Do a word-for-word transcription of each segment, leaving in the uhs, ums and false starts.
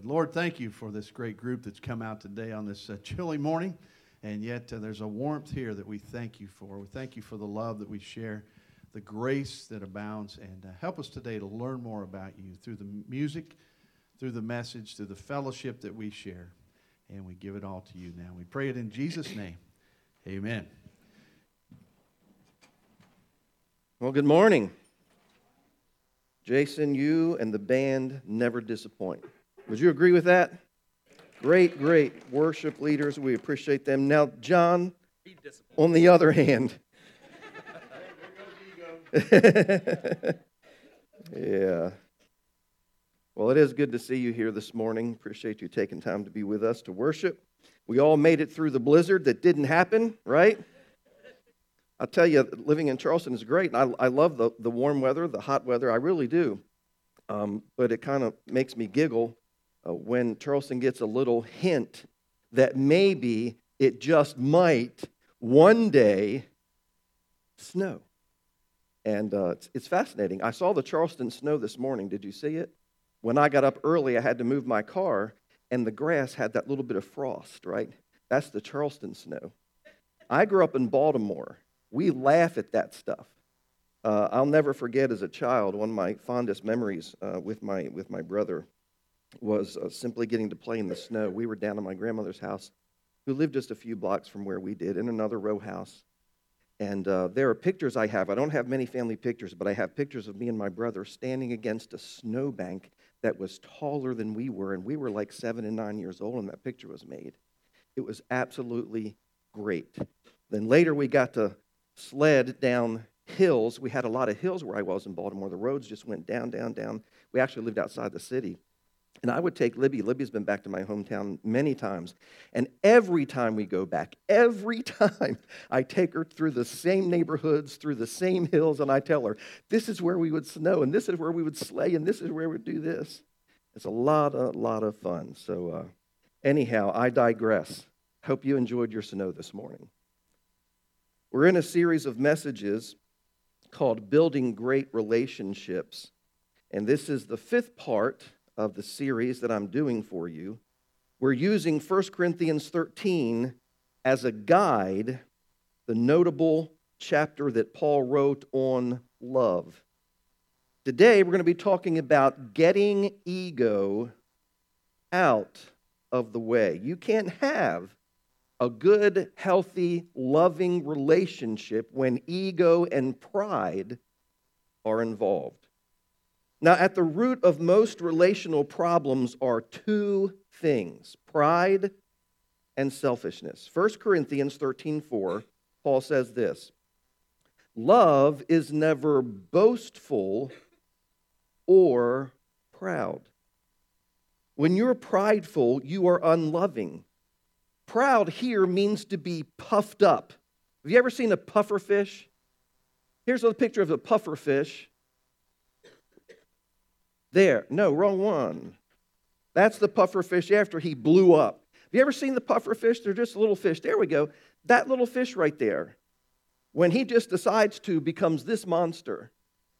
Lord, thank you for this great group that's come out today on this uh, chilly morning. And yet uh, there's a warmth here that we thank you for. We thank you for the love that we share, the grace that abounds. And uh, help us today to learn more about you through the music, through the message, through the fellowship that we share. And we give it all to you now. We pray it in Jesus' name. Amen. Well, good morning. Jason, you and the band never disappoint. Would you agree with that? Great, great worship leaders. We appreciate them. Now, John, on the other hand. Yeah. Well, it is good to see you here this morning. Appreciate you taking time to be with us to worship. We all made it through the blizzard that didn't happen, right? I'll tell you, living in Charleston is great. I, I love the, the warm weather, the hot weather. I really do. Um, but it kind of makes me giggle uh, when Charleston gets a little hint that maybe it just might one day snow. And uh, it's, it's fascinating. I saw the Charleston snow this morning. Did you see it? When I got up early, I had to move my car, and the grass had that little bit of frost, right? That's the Charleston snow. I grew up in Baltimore. We laugh at that stuff. Uh, I'll never forget as a child, one of my fondest memories uh, with my with my brother was uh, simply getting to play in the snow. We were down at my grandmother's house, who lived just a few blocks from where we did, in another row house. And uh, there are pictures I have. I don't have many family pictures, but I have pictures of me and my brother standing against a snowbank that was taller than we were, and we were like seven and nine years old when that picture was made. It was absolutely great. Then later we got to sled down hills. We had a lot of hills where I was in Baltimore. The roads just went down, down, down. We actually lived outside the city. And I would take Libby. Libby's been back to my hometown many times. And every time we go back, every time I take her through the same neighborhoods, through the same hills, and I tell her, this is where we would snow, and this is where we would sleigh, and this is where we would do this. It's a lot, a lot of fun. So uh, anyhow, I digress. Hope you enjoyed your snow this morning. We're in a series of messages called Building Great Relationships. And this is the fifth part of the series that I'm doing for you. We're using First Corinthians thirteen as a guide, the notable chapter that Paul wrote on love. Today, we're going to be talking about getting ego out of the way. You can't have a good, healthy, loving relationship when ego and pride are involved. Now, at the root of most relational problems are two things: pride and selfishness. First Corinthians thirteen four, Paul says this: love is never boastful or proud. When you're prideful, you are unloving. Proud here means to be puffed up. Have you ever seen a puffer fish? Here's a picture of a puffer fish. There. No, wrong one. That's the puffer fish after he blew up. Have you ever seen the puffer fish? They're just little fish. There we go. That little fish right there. When he just decides to, becomes this monster.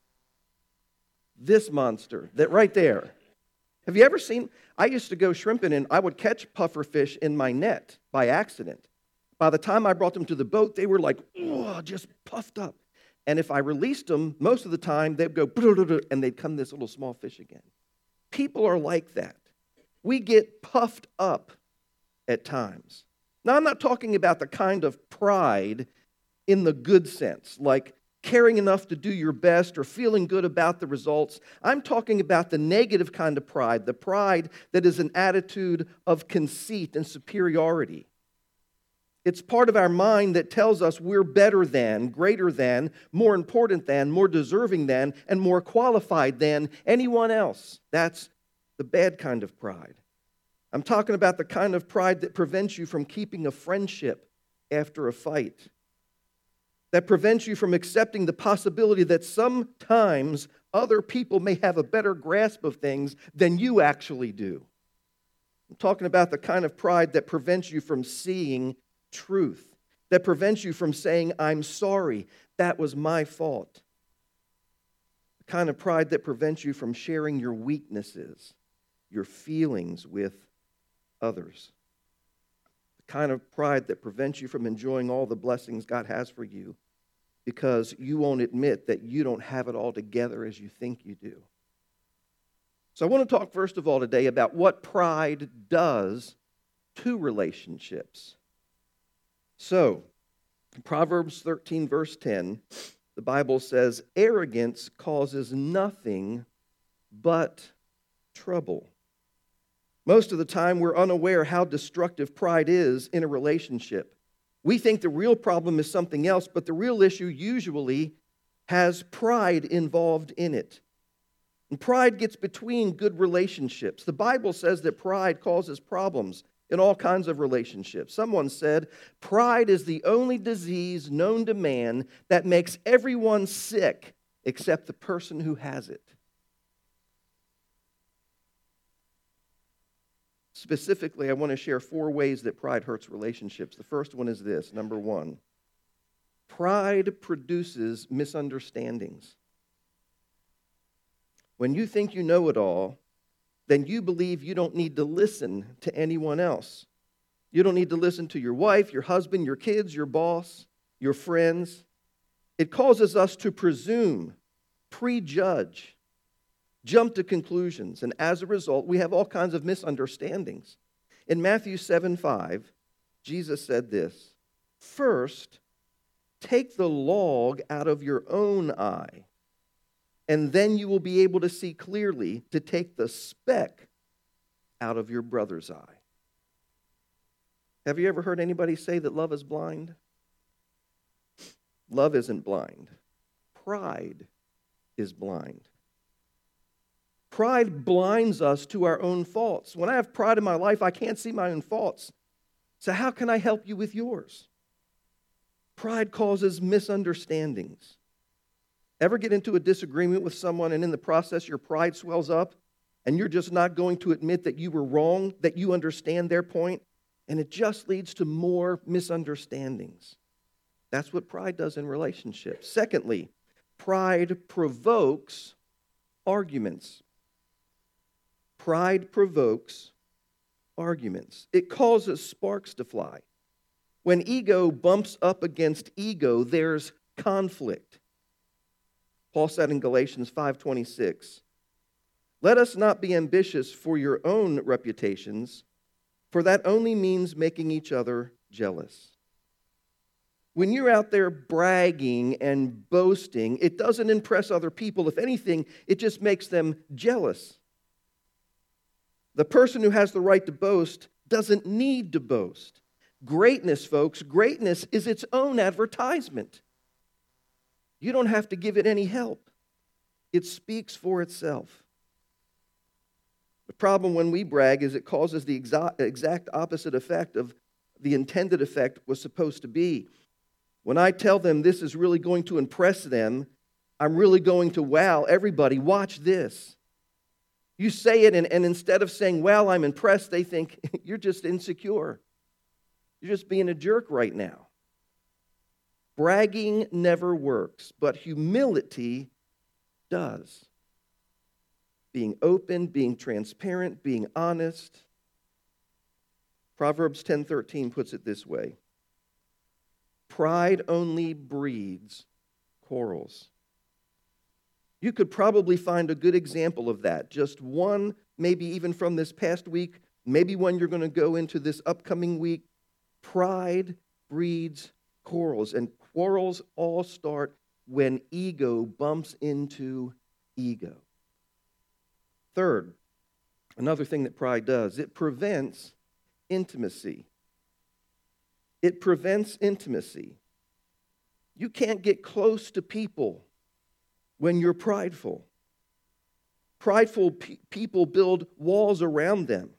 This monster. That right there. Have you ever seen, I used to go shrimping and I would catch puffer fish in my net by accident. By the time I brought them to the boat, they were like, oh, just puffed up. And if I released them, most of the time, they'd go, and they'd come this little small fish again. People are like that. We get puffed up at times. Now, I'm not talking about the kind of pride in the good sense, like caring enough to do your best or feeling good about the results. I'm talking about the negative kind of pride, the pride that is an attitude of conceit and superiority. It's part of our mind that tells us we're better than, greater than, more important than, more deserving than, and more qualified than anyone else. That's the bad kind of pride. I'm talking about the kind of pride that prevents you from keeping a friendship after a fight, that prevents you from accepting the possibility that sometimes other people may have a better grasp of things than you actually do. I'm talking about the kind of pride that prevents you from seeing truth, that prevents you from saying, I'm sorry, that was my fault. The kind of pride that prevents you from sharing your weaknesses. your feelings with others. The kind of pride that prevents you from enjoying all the blessings God has for you because you won't admit that you don't have it all together as you think you do. So I want to talk first of all today about what pride does to relationships. So, in Proverbs thirteen, verse ten, the Bible says, arrogance causes nothing but trouble. Most of the time, we're unaware how destructive pride is in a relationship. We think the real problem is something else, but the real issue usually has pride involved in it. And pride gets between good relationships. The Bible says that pride causes problems in all kinds of relationships. Someone said, pride is the only disease known to man that makes everyone sick except the person who has it. Specifically, I want to share four ways that pride hurts relationships. The first one is this. Number one, pride produces misunderstandings. When you think you know it all, then you believe you don't need to listen to anyone else. You don't need to listen to your wife, your husband, your kids, your boss, your friends. It causes us to presume, prejudge, jump to conclusions, and as a result, we have all kinds of misunderstandings. In Matthew seven five, Jesus said this, first, take the log out of your own eye, and then you will be able to see clearly to take the speck out of your brother's eye. Have you ever heard anybody say that love is blind? Love isn't blind. Pride is blind. Pride blinds us to our own faults. When I have pride in my life, I can't see my own faults. So how can I help you with yours? Pride causes misunderstandings. Ever get into a disagreement with someone and in the process your pride swells up and you're just not going to admit that you were wrong, that you understand their point, and it just leads to more misunderstandings. That's what pride does in relationships. Secondly, pride provokes arguments. Pride provokes arguments. It causes sparks to fly. When ego bumps up against ego, there's conflict. Paul said in Galatians five twenty-six, let us not be ambitious for your own reputations, for that only means making each other jealous. When you're out there bragging and boasting, it doesn't impress other people. If anything, it just makes them jealous. The person who has the right to boast doesn't need to boast. Greatness, folks, greatness is its own advertisement. You don't have to give it any help. It speaks for itself. The problem when we brag is it causes the exa- exact opposite effect of the intended effect was supposed to be. When I tell them this is really going to impress them, I'm really going to wow everybody, watch this. You say it, and, and instead of saying, well, I'm impressed, they think you're just insecure. You're just being a jerk right now. Bragging never works, but humility does. Being open, being transparent, being honest. Proverbs ten thirteen puts it this way. Pride only breeds quarrels. You could probably find a good example of that. Just one, maybe even from this past week, maybe one you're going to go into this upcoming week. Pride breeds quarrels, and quarrels all start when ego bumps into ego. Third, another thing that pride does, it prevents intimacy. It prevents intimacy. You can't get close to people when you're prideful. Prideful pe- people build walls around them.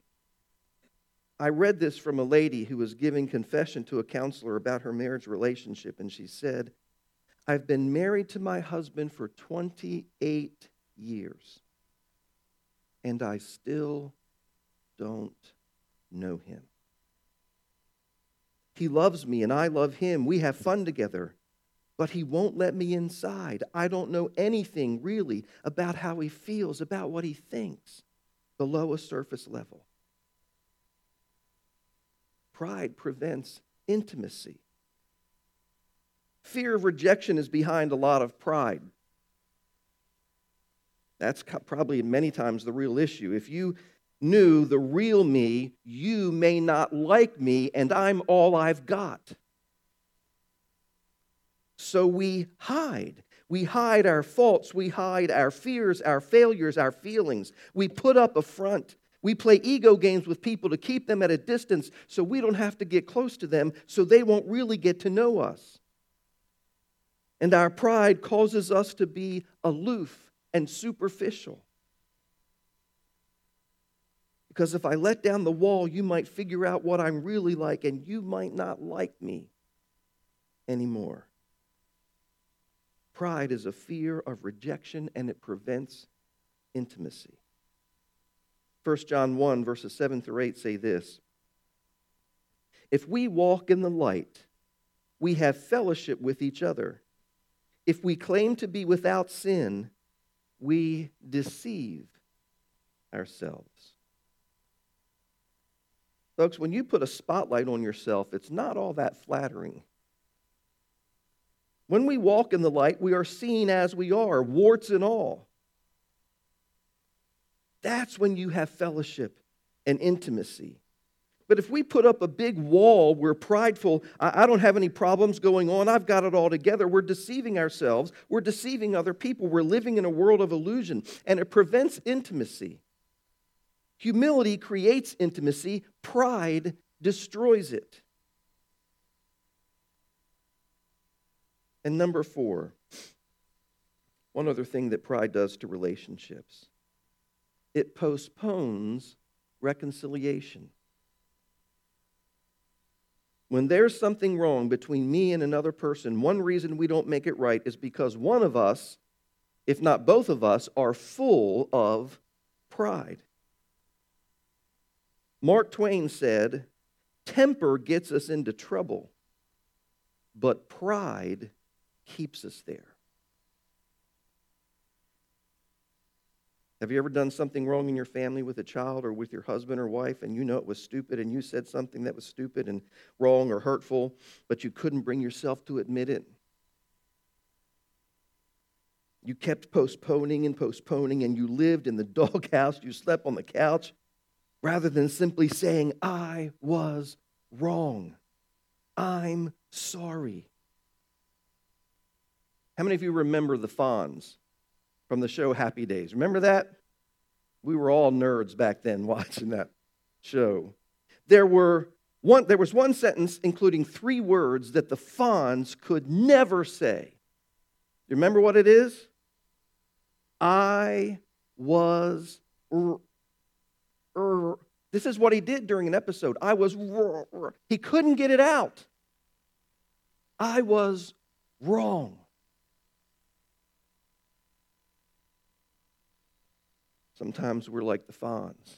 I read this from a lady who was giving confession to a counselor about her marriage relationship, and she said, I've been married to my husband for twenty-eight years, and I still don't know him. He loves me, and I love him. We have fun together, but he won't let me inside. I don't know anything really about how he feels, about what he thinks. below a surface level. Pride prevents intimacy. Fear of rejection is behind a lot of pride. That's probably many times the real issue. If you knew the real me, you may not like me, and I'm all I've got. So we hide. We hide our faults. We hide our fears, our failures, our feelings. We put up a front. We play ego games with people to keep them at a distance so we don't have to get close to them, so they won't really get to know us. And our pride causes us to be aloof and superficial. Because if I let down the wall, you might figure out what I'm really like, and you might not like me anymore. Pride is a fear of rejection, and it prevents intimacy. First John one, verses seven through eight say this: if we walk in the light, we have fellowship with each other. If we claim to be without sin, we deceive ourselves. Folks, when you put a spotlight on yourself, it's not all that flattering. When we walk in the light, we are seen as we are, warts and all. That's when you have fellowship and intimacy. But if we put up a big wall, we're prideful, I, I don't have any problems going on, I've got it all together, we're deceiving ourselves, we're deceiving other people, we're living in a world of illusion, and it prevents intimacy. Humility creates intimacy, pride destroys it. And number four, one other thing that pride does to relationships: it postpones reconciliation. When there's something wrong between me and another person, one reason we don't make it right is because one of us, if not both of us, are full of pride. Mark Twain said, temper gets us into trouble, but pride keeps us there. Have you ever done something wrong in your family with a child or with your husband or wife, and you know it was stupid, and you said something that was stupid and wrong or hurtful, but you couldn't bring yourself to admit it? You kept postponing and postponing, and you lived in the doghouse, you slept on the couch, rather than simply saying, I was wrong. I'm sorry. How many of you remember the Fonz from the show Happy Days? Remember that? We were all nerds back then watching that show. There were one, there was one sentence including three words that the Fonz could never say. You remember what it is? I was... R- r- this is what he did during an episode. I was... R- r- he couldn't get it out. I was wrong. Sometimes we're like the Fonz.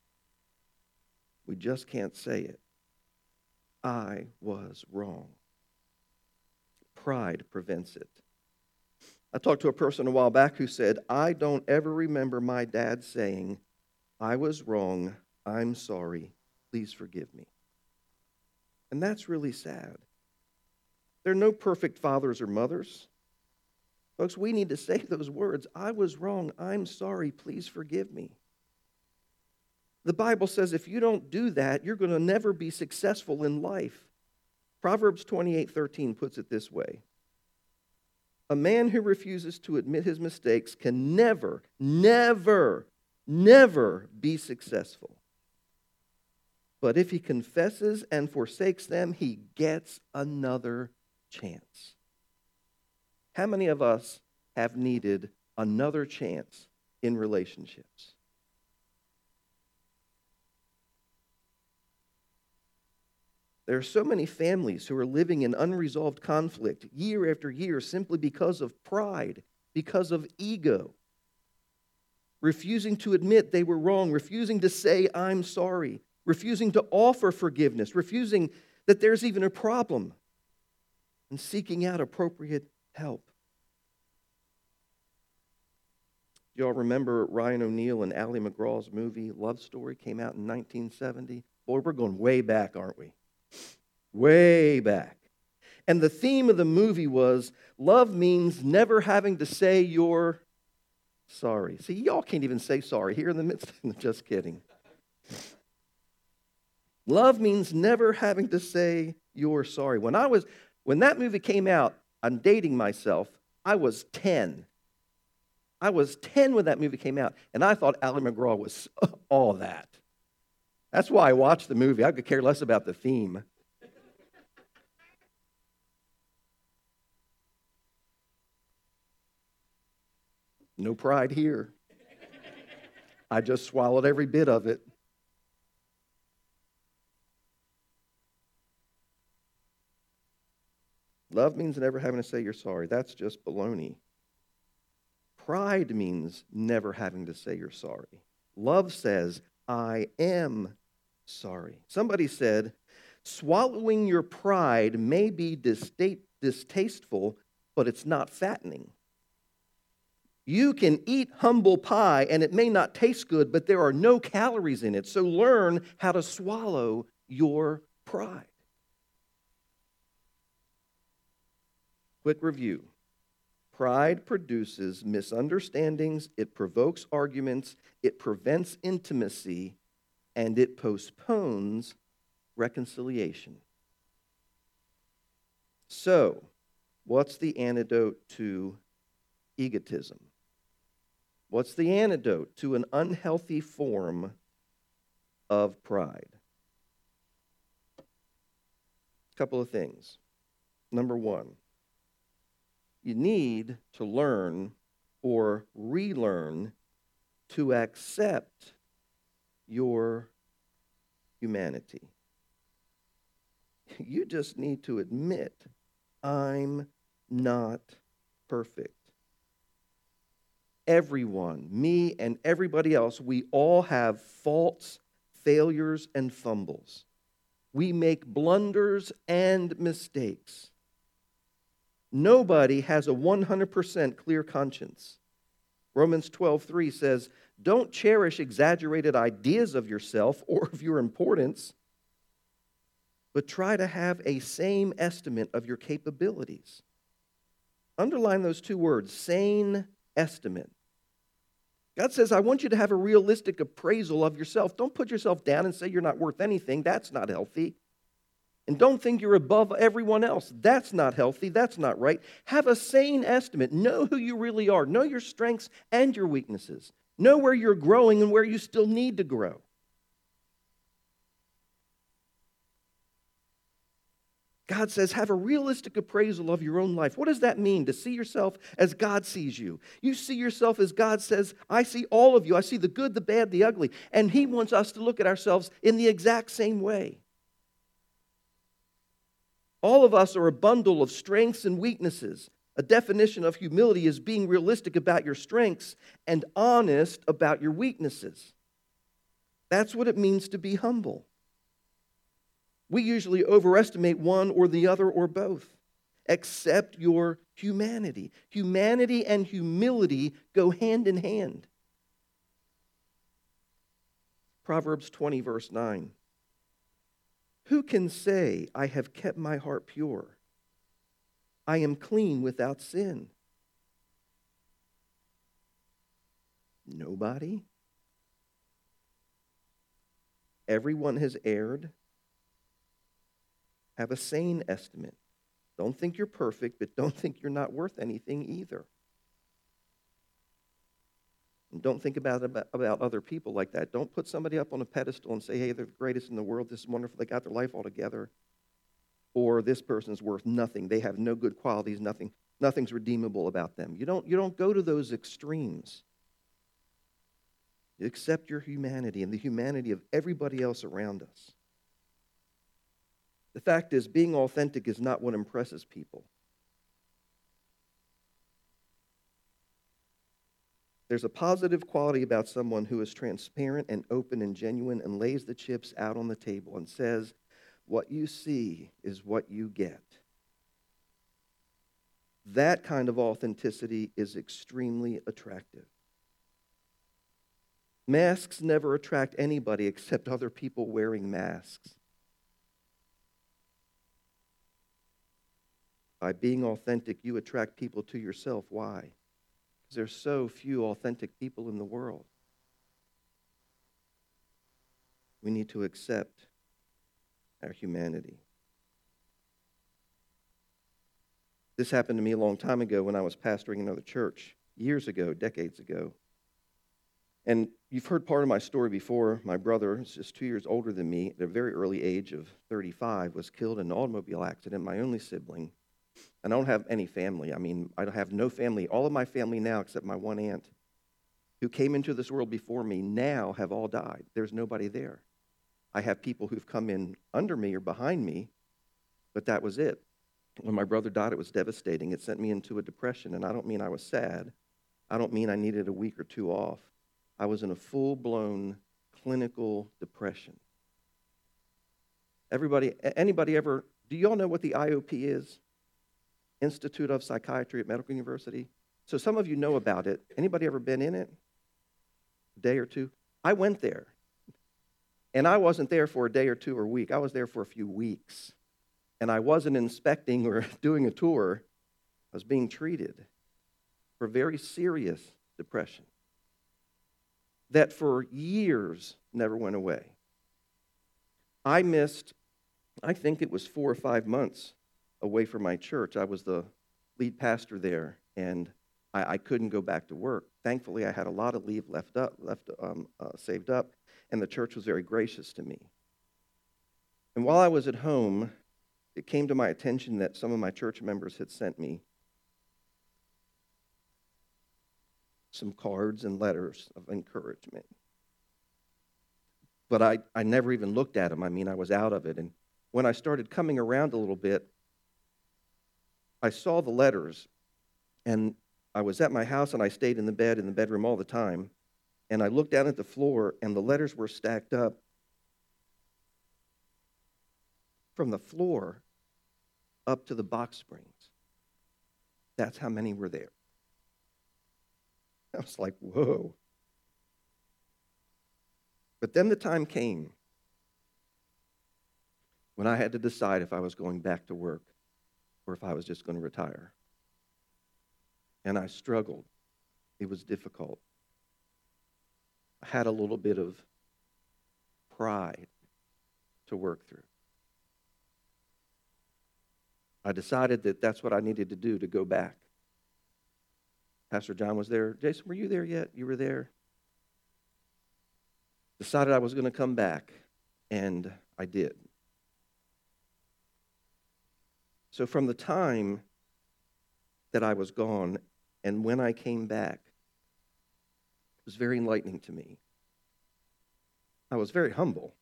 We just can't say it. I was wrong. Pride prevents it. I talked to a person a while back who said, I don't ever remember my dad saying, I was wrong, I'm sorry, please forgive me. And that's really sad. There are no perfect fathers or mothers. Folks, we need to say those words. I was wrong. I'm sorry. Please forgive me. The Bible says if you don't do that, you're going to never be successful in life. Proverbs twenty-eight thirteen puts it this way: a man who refuses to admit his mistakes can never, never, never be successful. But if he confesses and forsakes them, he gets another chance. How many of us have needed another chance in relationships? There are so many families who are living in unresolved conflict year after year simply because of pride, because of ego, refusing to admit they were wrong, refusing to say, I'm sorry, refusing to offer forgiveness, refusing that there's even a problem, and seeking out appropriate help. Y'all remember Ryan O'Neal and Ally McGraw's movie Love Story came out in nineteen seventy? Boy, we're going way back, aren't we? Way back. And the theme of the movie was love means never having to say you're sorry. See, y'all can't even say sorry here in the midst of just kidding. Love means never having to say you're sorry. When I was when that movie came out, I'm dating myself, I was ten. I was ten when that movie came out, and I thought Ally McGraw was all that. That's why I watched the movie. I could care less about the theme. No pride here. I just swallowed every bit of it. Love means never having to say you're sorry. That's just baloney. Pride means never having to say you're sorry. Love says, I am sorry. Somebody said, swallowing your pride may be distasteful, but it's not fattening. You can eat humble pie and it may not taste good, but there are no calories in it. So learn how to swallow your pride. Quick review. Pride produces misunderstandings, it provokes arguments, it prevents intimacy, and it postpones reconciliation. So, what's the antidote to egotism? What's the antidote to an unhealthy form of pride? A couple of things. Number one, you need to learn or relearn to accept your humanity. You just need to admit, I'm not perfect. Everyone, me and everybody else, we all have faults, failures, and fumbles. We make blunders and mistakes. Nobody has a one hundred percent clear conscience. Romans twelve three says, don't cherish exaggerated ideas of yourself or of your importance, but try to have a sane estimate of your capabilities. Underline those two words, sane estimate. God says, I want you to have a realistic appraisal of yourself. Don't put yourself down and say you're not worth anything. That's not healthy. And don't think you're above everyone else. That's not healthy. That's not right. Have a sane estimate. Know who you really are. Know your strengths and your weaknesses. Know where you're growing and where you still need to grow. God says, have a realistic appraisal of your own life. What does that mean, to see yourself as God sees you? You see yourself as God says, I see all of you. I see the good, the bad, the ugly. And He wants us to look at ourselves in the exact same way. All of us are a bundle of strengths and weaknesses. A definition of humility is being realistic about your strengths and honest about your weaknesses. That's what it means to be humble. We usually overestimate one or the other or both. Accept your humanity. Humanity and humility go hand in hand. Proverbs twenty, verse nine. Who can say, I have kept my heart pure? I am clean without sin. Nobody. Everyone has erred. Have a sane estimate. Don't think you're perfect, but don't think you're not worth anything either. And don't think about, about, about other people like that. Don't put somebody up on a pedestal and say, hey, they're the greatest in the world. This is wonderful. They got their life all together. Or this person's worth nothing. They have no good qualities. Nothing, nothing's redeemable about them. You don't, you don't go to those extremes. You accept your humanity and the humanity of everybody else around us. The fact is, being authentic is not what impresses people. There's a positive quality about someone who is transparent and open and genuine and lays the chips out on the table and says, what you see is what you get. That kind of authenticity is extremely attractive. Masks never attract anybody except other people wearing masks. By being authentic, you attract people to yourself. Why? Because there's so few authentic people in the world. We need to accept our humanity. This happened to me a long time ago when I was pastoring another church, years ago, decades ago. And you've heard part of my story before. My brother, who's just two years older than me, at a very early age of thirty-five, was killed in an automobile accident, my only sibling. And I don't have any family. I mean, I have no family. All of my family now, except my one aunt, who came into this world before me, now have all died. There's nobody there. I have people who've come in under me or behind me, but that was it. When my brother died, it was devastating. It sent me into a depression, and I don't mean I was sad. I don't mean I needed a week or two off. I was in a full-blown clinical depression. Everybody, anybody ever, do you all know what the I O P is? Institute of Psychiatry at Medical University. So some of you know about it. Anybody ever been in it? A day or two? I went there. And I wasn't there for a day or two or a week. I was there for a few weeks. And I wasn't inspecting or doing a tour. I was being treated for very serious depression that for years never went away. I missed, I think it was four or five months away from my church. I was the lead pastor there, and I, I couldn't go back to work. Thankfully, I had a lot of leave left up, left um, uh, saved up, and the church was very gracious to me. And while I was at home, it came to my attention that some of my church members had sent me some cards and letters of encouragement. But I, I never even looked at them. I mean, I was out of it. And when I started coming around a little bit, I saw the letters, and I was at my house, and I stayed in the bed, in the bedroom all the time, and I looked down at the floor, and the letters were stacked up from the floor up to the box springs. That's how many were there. I was like, whoa. But then the time came when I had to decide if I was going back to work or if I was just going to retire. And I struggled. It was difficult. I had a little bit of pride to work through. I decided that that's what I needed to do to go back. Pastor John was there. Jason, were you there yet? You were there. Decided I was going to come back, and I did. So from the time that I was gone and when I came back, it was very enlightening to me. I was very humble.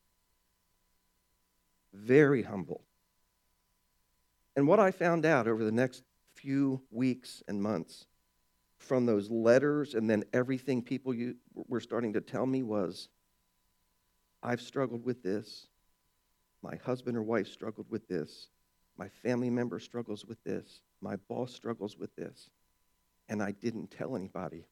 Very humble. And what I found out over the next few weeks and months from those letters and then everything people you, were starting to tell me was, I've struggled with this. My husband or wife struggled with this. My family member struggles with this. My boss struggles with this. And I didn't tell anybody.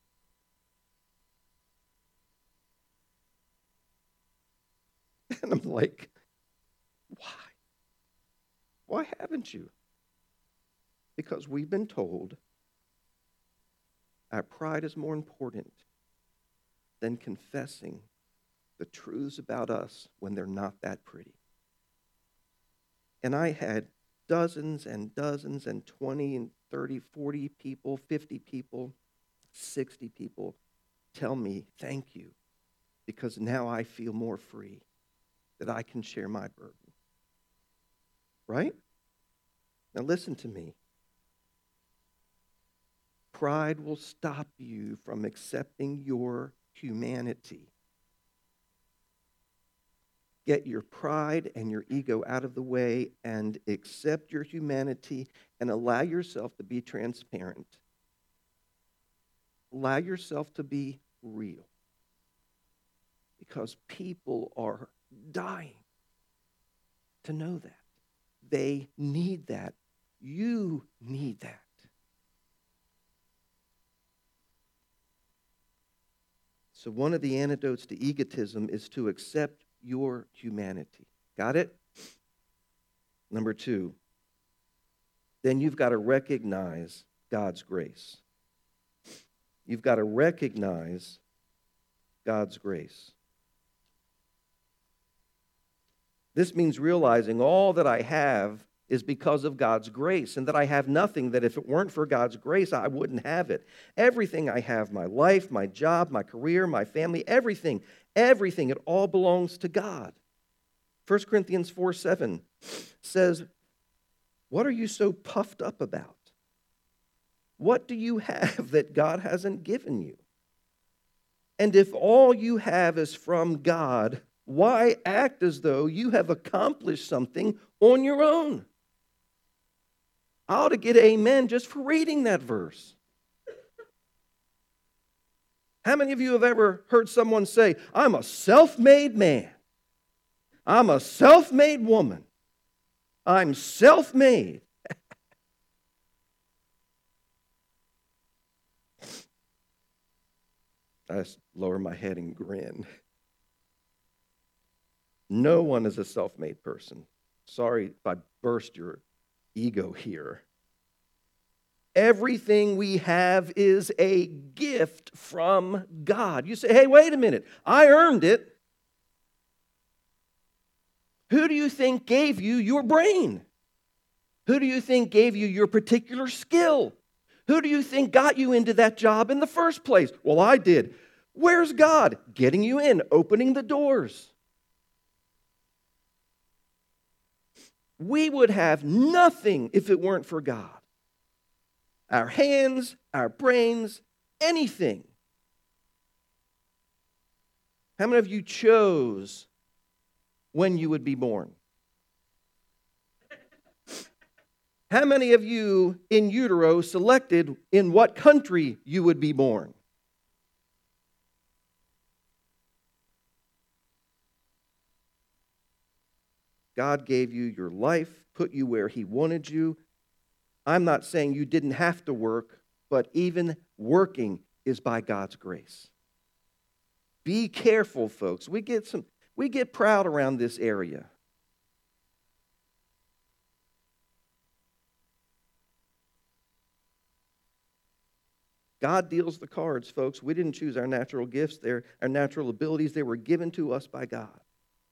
And I'm like, why? Why haven't you? Because we've been told our pride is more important than confessing the truths about us when they're not that pretty. And I had dozens and dozens and twenty and thirty, forty people, fifty people, sixty people tell me, thank you, because now I feel more free, that I can share my burden. Right? Now listen to me. Pride will stop you from accepting your humanity. Get your pride and your ego out of the way and accept your humanity and allow yourself to be transparent. Allow yourself to be real. Because people are dying to know that. They need that. You need that. So one of the antidotes to egotism is to accept your humanity. Got it? Number two, then you've got to recognize God's grace. You've got to recognize God's grace. This means realizing all that I have is because of God's grace, and that I have nothing that if it weren't for God's grace, I wouldn't have it. Everything I have, my life, my job, my career, my family, everything, everything, it all belongs to God. First Corinthians four seven says, what are you so puffed up about? What do you have that God hasn't given you? And if all you have is from God, why act as though you have accomplished something on your own? I ought to get amen just for reading that verse. How many of you have ever heard someone say, I'm a self-made man. I'm a self-made woman. I'm self-made. I just lower my head and grin. No one is a self-made person. Sorry if I burst your ego here. Everything we have is a gift from God. You say, hey, wait a minute. I earned it. Who do you think gave you your brain? Who do you think gave you your particular skill? Who do you think got you into that job in the first place? Well, I did. Where's God? Getting you in, opening the doors. We would have nothing if it weren't for God. Our hands, our brains, anything. How many of you chose when you would be born? How many of you in utero selected in what country you would be born? God gave you your life, put you where He wanted you. I'm not saying you didn't have to work, but even working is by God's grace. Be careful, folks. We get some, we get proud around this area. God deals the cards, folks. We didn't choose our natural gifts, they're, our natural abilities. They were given to us by God.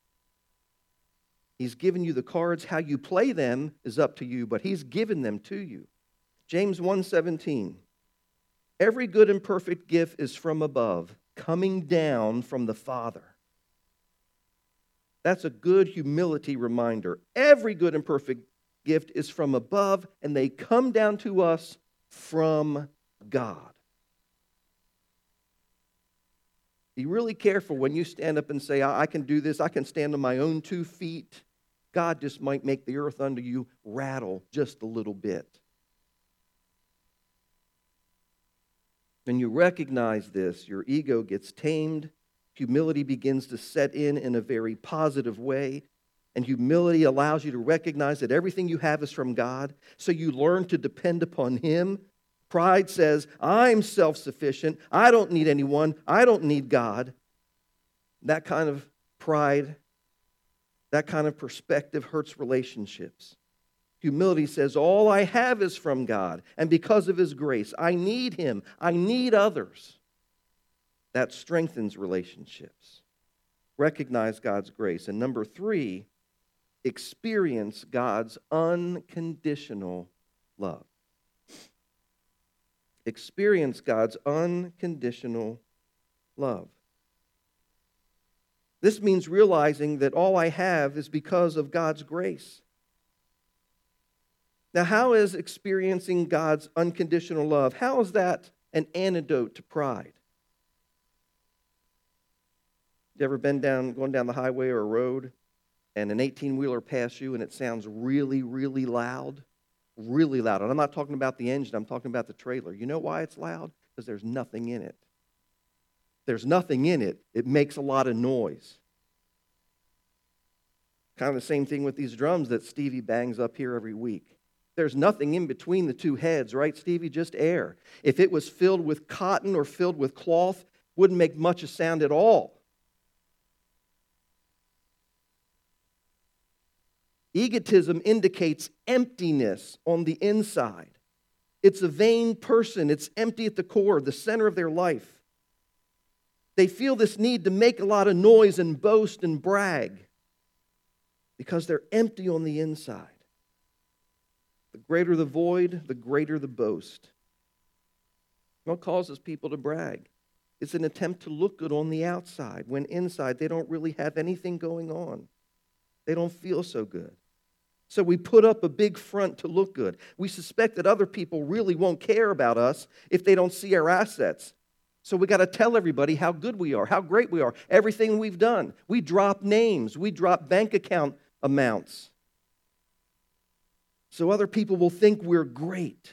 He's given you the cards. How you play them is up to you, but He's given them to you. James one seventeen. Every good and perfect gift is from above, coming down from the Father. That's a good humility reminder. Every good and perfect gift is from above, and they come down to us from God. Be really careful when you stand up and say, I can do this, I can stand on my own two feet. God just might make the earth under you rattle just a little bit. When you recognize this, your ego gets tamed. Humility begins to set in in a very positive way. And humility allows you to recognize that everything you have is from God. So you learn to depend upon Him. Pride says, I'm self-sufficient. I don't need anyone. I don't need God. That kind of pride, that kind of perspective hurts relationships. Humility says, all I have is from God, and because of His grace, I need Him. I need others. That strengthens relationships. Recognize God's grace. And number three, experience God's unconditional love. Experience God's unconditional love. This means realizing that all I have is because of God's grace. Now, how is experiencing God's unconditional love, how is that an antidote to pride? You ever been down, going down the highway or a road, and an eighteen-wheeler passes you and it sounds really, really loud? Really loud. And I'm not talking about the engine, I'm talking about the trailer. You know why it's loud? Because there's nothing in it. There's nothing in it. It makes a lot of noise. Kind of the same thing with these drums that Stevie bangs up here every week. There's nothing in between the two heads, right, Stevie? Just air. If it was filled with cotton or filled with cloth, wouldn't make much of sound at all. Egotism indicates emptiness on the inside. It's a vain person. It's empty at the core, the center of their life. They feel this need to make a lot of noise and boast and brag because they're empty on the inside. The greater the void, the greater the boast. What causes people to brag? It's an attempt to look good on the outside when inside they don't really have anything going on. They don't feel so good. So we put up a big front to look good. We suspect that other people really won't care about us if they don't see our assets. So we got to tell everybody how good we are, how great we are, everything we've done. We drop names. We drop bank account amounts. So other people will think we're great.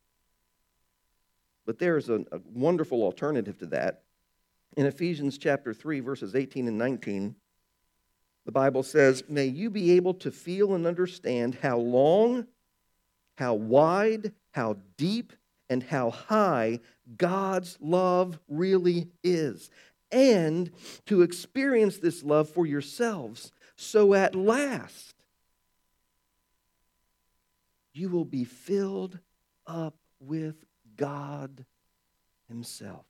But there's a, a wonderful alternative to that. In Ephesians chapter three, verses eighteen and nineteen, the Bible says, "May you be able to feel and understand how long, how wide, how deep, and how high God's love really is, and to experience this love for yourselves, so at last you will be filled up with God Himself."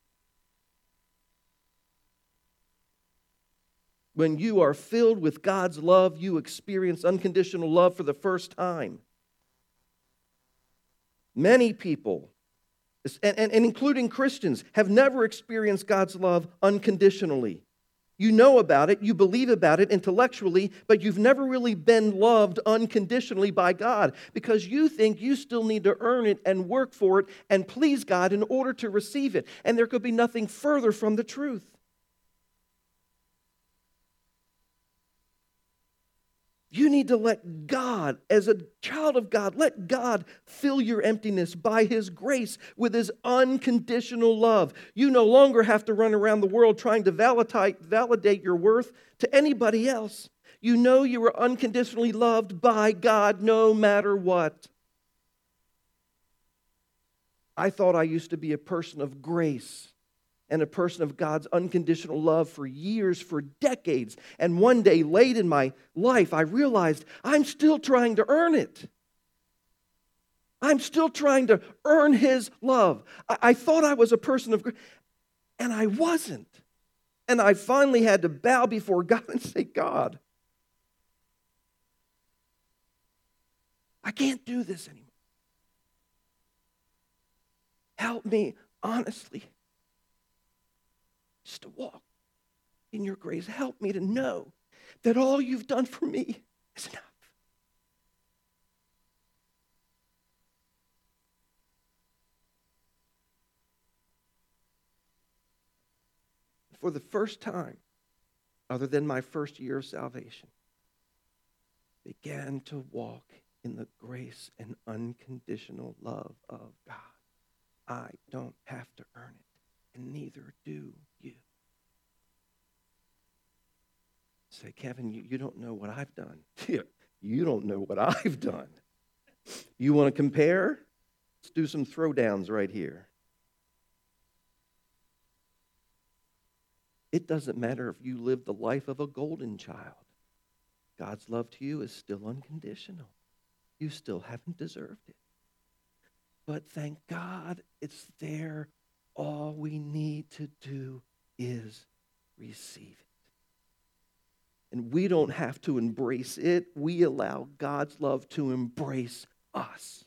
When you are filled with God's love, you experience unconditional love for the first time. Many people, and, and, and including Christians, have never experienced God's love unconditionally. You know about it, you believe about it intellectually, but you've never really been loved unconditionally by God because you think you still need to earn it and work for it and please God in order to receive it. And there could be nothing further from the truth. You need to let God, as a child of God, let God fill your emptiness by His grace with His unconditional love. You no longer have to run around the world trying to validate, validate your worth to anybody else. You know you are unconditionally loved by God no matter what. I thought I used to be a person of grace and a person of God's unconditional love for years, for decades. And one day, late in my life, I realized I'm still trying to earn it. I'm still trying to earn His love. I, I thought I was a person of grace, and I wasn't. And I finally had to bow before God and say, God, I can't do this anymore. Help me, honestly, just to walk in your grace. Help me to know that all you've done for me is enough. For the first time, other than my first year of salvation, began to walk in the grace and unconditional love of God. I don't have to earn it, and neither do you. Say, Kevin, you, you don't know what I've done. You don't know what I've done. You want to compare? Let's do some throwdowns right here. It doesn't matter if you live the life of a golden child. God's love to you is still unconditional. You still haven't deserved it. But thank God it's there. All we need to do is receive it. And we don't have to embrace it. We allow God's love to embrace us.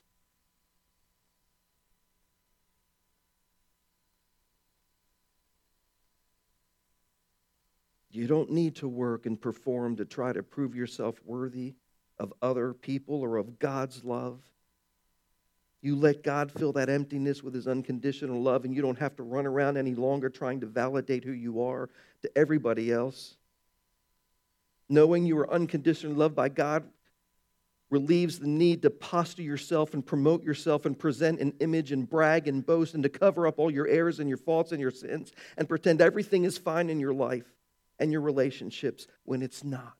You don't need to work and perform to try to prove yourself worthy of other people or of God's love. You let God fill that emptiness with His unconditional love, and you don't have to run around any longer trying to validate who you are to everybody else. Knowing you are unconditionally loved by God relieves the need to posture yourself and promote yourself and present an image and brag and boast and to cover up all your errors and your faults and your sins and pretend everything is fine in your life and your relationships when it's not.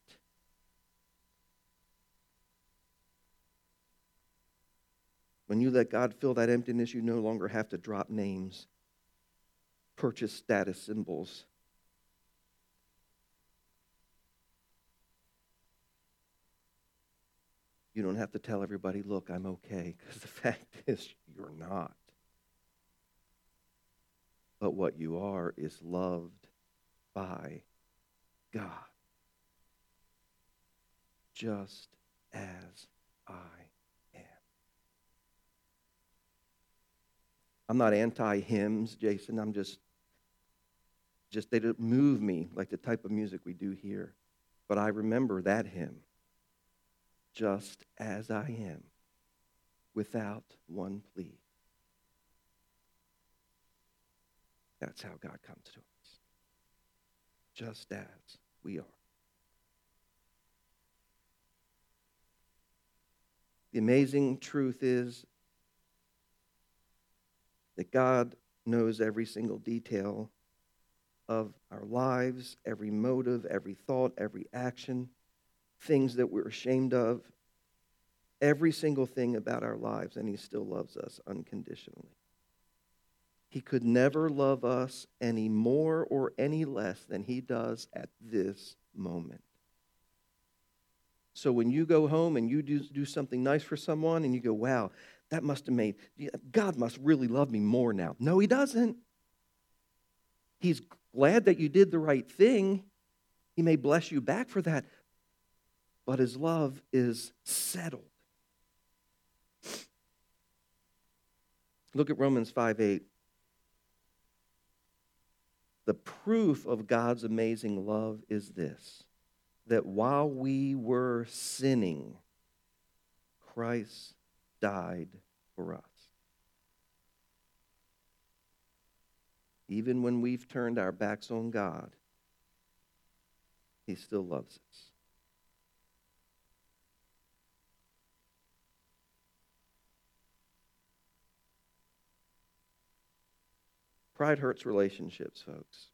When you let God fill that emptiness, you no longer have to drop names. purchase status symbols. You don't have to tell everybody, look, I'm okay, because the fact is, you're not. But what you are is loved by God, just as I am. I'm not anti-hymns, Jason. I'm just, just they don't move me like the type of music we do here. But I remember that hymn, just as I am, without one plea. That's how God comes to us, just as we are. The amazing truth is that God knows every single detail of our lives, every motive, every thought, every action, things that we're ashamed of, every single thing about our lives, and he still loves us unconditionally. He could never love us any more or any less than he does at this moment. So when you go home and you do, do something nice for someone and you go, wow, that must have made, God must really love me more now. No, he doesn't. He's glad that you did the right thing. He may bless you back for that. But his love is settled. Look at Romans five eight. The proof of God's amazing love is this, that while we were sinning, Christ died for us. Even when we've turned our backs on God, he still loves us. Pride hurts relationships, folks.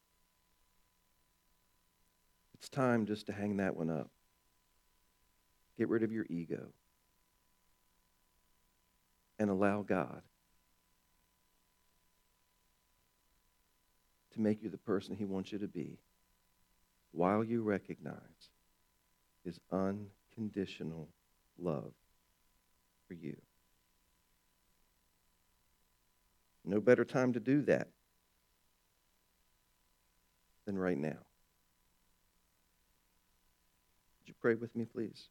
It's time just to hang that one up. Get rid of your ego and allow God to make you the person he wants you to be while you recognize his unconditional love for you. No better time to do that than right now. Would you pray with me, please?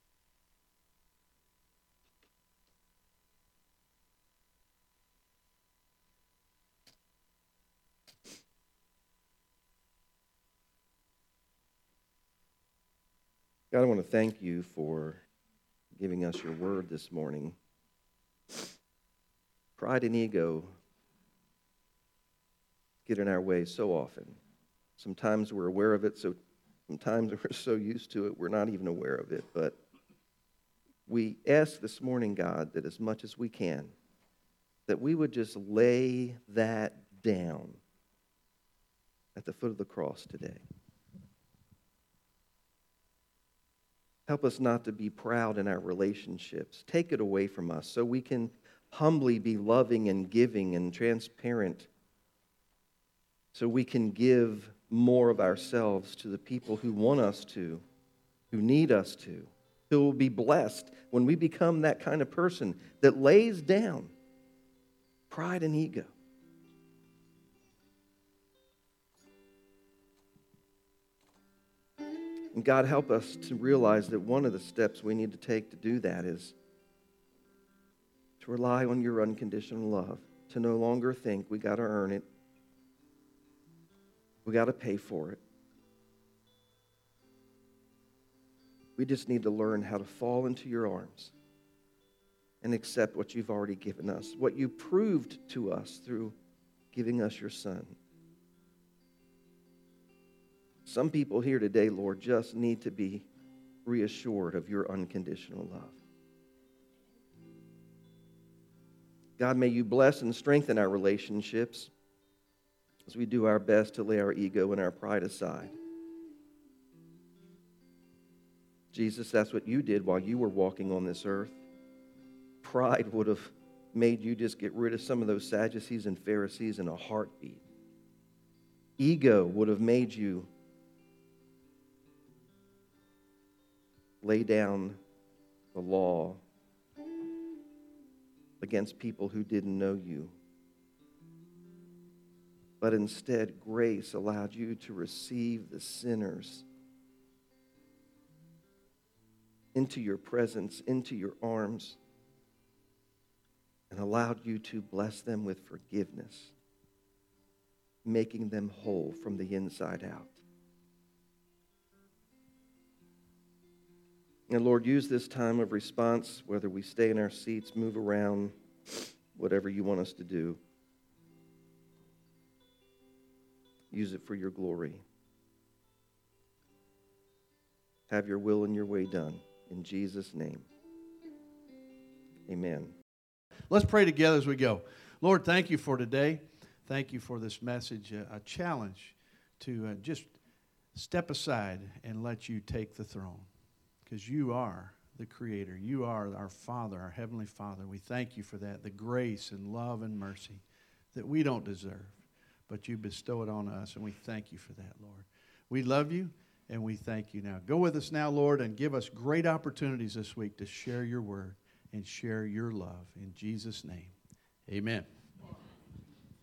God, I want to thank you for giving us your word this morning. Pride and ego get in our way so often. Sometimes we're aware of it, so sometimes we're so used to it, we're not even aware of it. But we ask this morning, God, that as much as we can, that we would just lay that down at the foot of the cross today. Help us not to be proud in our relationships. Take it away from us so we can humbly be loving and giving and transparent, so we can give more of ourselves to the people who want us to, who need us to, who will be blessed when we become that kind of person that lays down pride and ego. And God, help us to realize that one of the steps we need to take to do that is to rely on your unconditional love, to no longer think we got to earn it, we got to pay for it. We just need to learn how to fall into your arms and accept what you've already given us, what you proved to us through giving us your Son. Some people here today, Lord, just need to be reassured of your unconditional love. God, may you bless and strengthen our relationships as we do our best to lay our ego and our pride aside. Jesus, that's what you did while you were walking on this earth. Pride would have made you just get rid of some of those Sadducees and Pharisees in a heartbeat. Ego would have made you lay down the law against people who didn't know you. But instead, grace allowed you to receive the sinners into your presence, into your arms, and allowed you to bless them with forgiveness, making them whole from the inside out. And Lord, use this time of response, whether we stay in our seats, move around, whatever you want us to do. Use it for your glory. Have your will and your way done. In Jesus' name, amen. Let's pray together as we go. Lord, thank you for today. Thank you for this message, a, a challenge to uh, just step aside and let you take the throne, because you are the Creator. You are our Father, our Heavenly Father. We thank you for that, the grace and love and mercy that we don't deserve, but you bestow it on us, and we thank you for that, Lord. We love you, and we thank you now. Go with us now, Lord, and give us great opportunities this week to share your word and share your love. In Jesus' name, amen.